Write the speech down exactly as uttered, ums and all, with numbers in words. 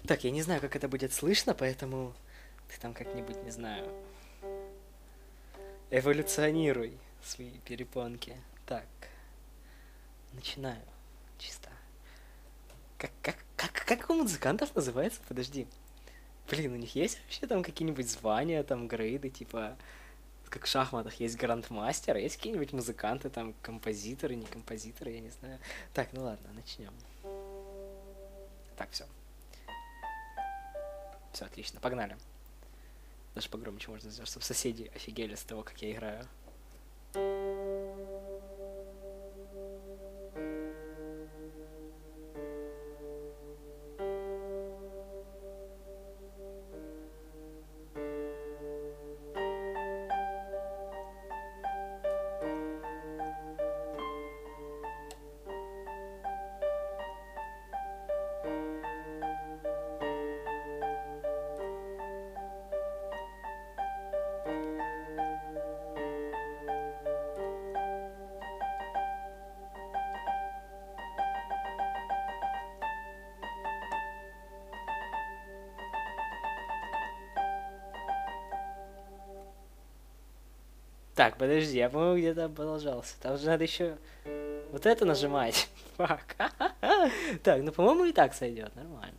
Так, я не знаю, как это будет слышно, поэтому ты там как-нибудь, не знаю, эволюционируй свои перепонки. Так, начинаю. Чисто. Как, как, как, как у музыкантов называется? Подожди. Блин, у них есть вообще там какие-нибудь звания, там, грейды, типа, как в шахматах есть грандмастер, а есть какие-нибудь музыканты, там, композиторы, не композиторы, я не знаю. Так, ну ладно, начнем. Так, все. Все, отлично, погнали. Даже погромче можно сделать, чтобы соседи офигели с того, как я играю. Так, подожди, я, по-моему, где-то продолжался. Там же надо еще вот это нажимать. Фак. Так, ну, по-моему, и так сойдет. Нормально.